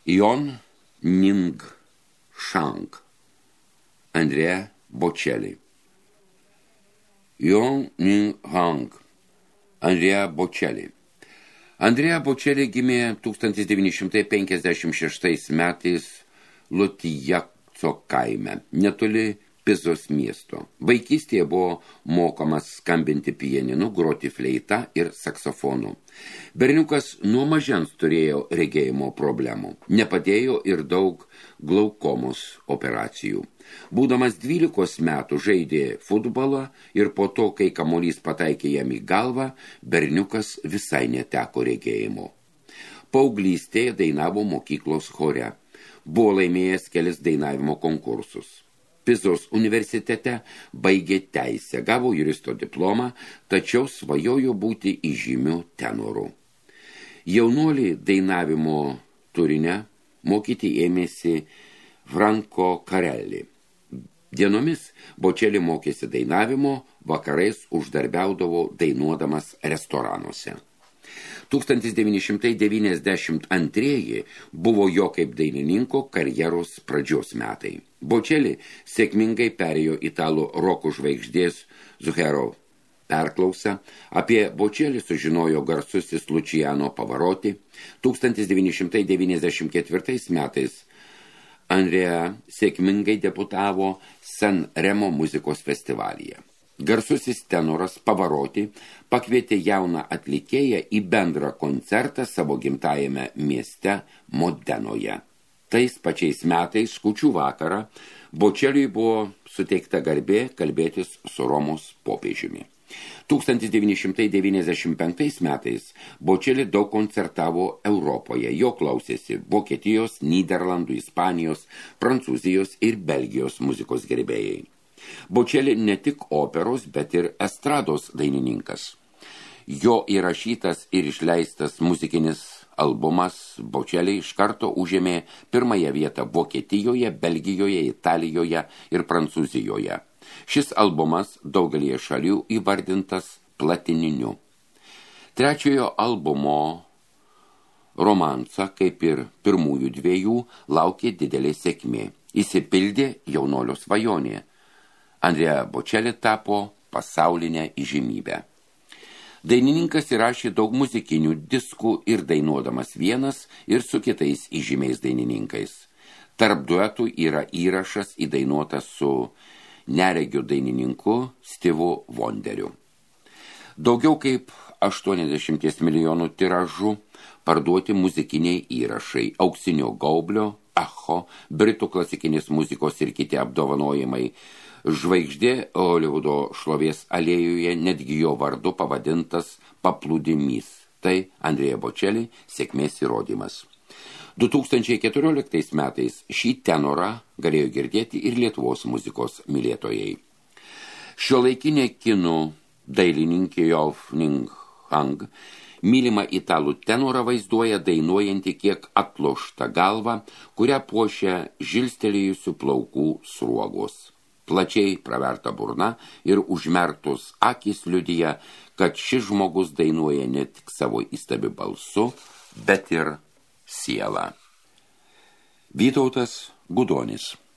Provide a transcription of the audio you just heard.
Ion Ning Shang, Andrea Bocelli. Ion Ning Shang, Andrea Bocelli. Andrea Bocelli gimė 1956 metais Lutijaco kaime, netoli Pizos miesto. Vaikystėje buvo mokomas skambinti pianinu, groti fleita ir saksofonu. Berniukas nuo mažens turėjo regėjimo problemų. Nepadėjo ir daug glaukomos operacijų. Būdamas 12 metų žaidė futbolą ir po to, kai kamuolys pataikė jam į galvą, berniukas visai neteko regėjimo. Paauglystėje dainavo mokyklos chore. Buvo laimėjęs kelis dainavimo konkursus. Pizos universitete baigė teisę, gavo juristo diplomą, tačiau svajojo būti įžymiu tenoru. Jaunuolį dainavimo turinę mokyti ėmėsi Franco Carelli. Dienomis Bocelli mokėsi dainavimo, vakarais uždarbiaudavo dainuodamas restoranuose. 1992 buvo jo kaip dainininko karjeros pradžios metai. Bocelli sėkmingai perėjo italų roko žvaigždės Zucchero perklausą. Apie Bocelli sužinojo garsusis Luciano Pavarotti. 1994 metais Andrea sėkmingai debutavo San Remo muzikos festivalyje. Garsusis tenoras Pavarotti pakvietė jauną atlikėją į bendrą koncertą savo gimtajame mieste Modenoje. Tais pačiais metais kūčių vakarą Bocelliui buvo suteikta garbė kalbėtis su Romos popiežiumi. 1995 metais Bocelli daug koncertavo Europoje. Jo klausėsi Vokietijos, Nyderlandų, Ispanijos, Prancūzijos ir Belgijos muzikos gerbėjai. Bocelli ne tik operos, bet ir estrados dainininkas. Jo įrašytas ir išleistas muzikinis albumas Bocelli iš karto užėmė pirmąją vietą Vokietijoje, Belgijoje, Italijoje ir Prancūzijoje. Šis albumas daugelį šalių įvardintas platininiu. Trečiojo albumo romansą, kaip ir pirmųjų dviejų, laukė didelė sėkmė. Įsipildė jaunolio svajonė. Andrea Bocelli tapo pasaulinę įžymybę. Dainininkas įrašė daug muzikinių diskų ir dainuodamas vienas ir su kitais įžymiais dainininkais. Tarp duetų yra įrašas įdainuotas su neregiu dainininku Stevie Wonderiu. Daugiau kaip 80 milijonų tiražų parduoti muzikiniai įrašai, Auksinio gaublio, Echo, Britų klasikinės muzikos ir kiti apdovanojimai. Žvaigždė Holivudo šlovės alėjoje netgi jo vardu pavadintas paplūdimys. Tai Andrea Bocelli sėkmės įrodymas. 2014 metais šį tenorą galėjo girdėti ir Lietuvos muzikos mylėtojai. Šiuolaikinė kinų dailininkė Ning Hang mylimą italų tenorą vaizduoja dainuojantį kiek atloštą galvą, kurią puošia žilstelėjusių plaukų sruogos. Plačiai praverta burna ir užmerktos akys liudija, kad šis žmogus dainuoja ne tik savo įstabiu balsu, bet ir sielą. Vytautas Gudonis.